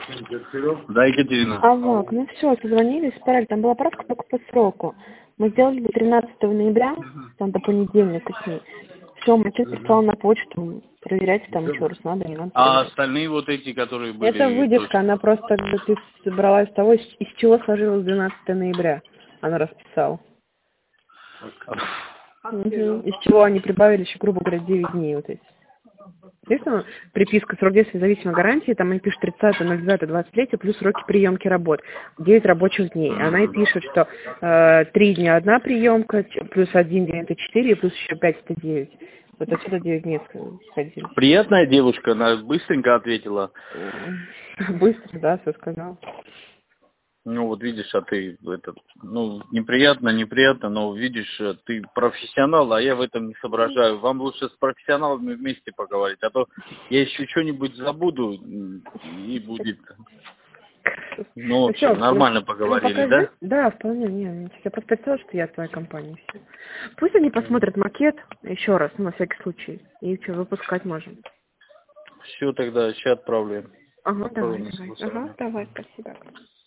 Да, Екатерина. Авак, ну все, созвонились, справили. Там была правка только по сроку. Мы сделали до 13 ноября, там до понедельника с ней. Все, макет прислал на почту. Проверять там еще раз надо, не надо. А Проверять. остальные вот эти, которые были... Это выдержка, она просто ты собрала из того, из чего сложилось 12 ноября. Она расписала. Из чего они прибавили еще, грубо говоря, 9 дней вот эти. Естественно, приписка срок действия зависимой гарантии, там они пишут 30.09.23 плюс сроки приемки работ, 9 рабочих дней. Она и пишет, что 3 дня одна приемка, плюс 1 день это 4, плюс еще 5 это 9. Вот отсюда 9 дней сходили. Приятная девушка, она быстренько ответила. Быстро, да, все сказал. Ну вот видишь, а ты неприятно, но видишь, ты профессионал, а я в этом не соображаю. Вам лучше с профессионалами вместе поговорить, а то я еще что-нибудь забуду и будет. Ну, в общем, нормально поговорили, да? Да, вполне, я просто представила, что я в твоей компании. Все. Пусть они посмотрят макет еще раз, на всякий случай, и что, выпускать можем. Все, тогда сейчас отправляем. Ага, давай. Ага, давай, спасибо.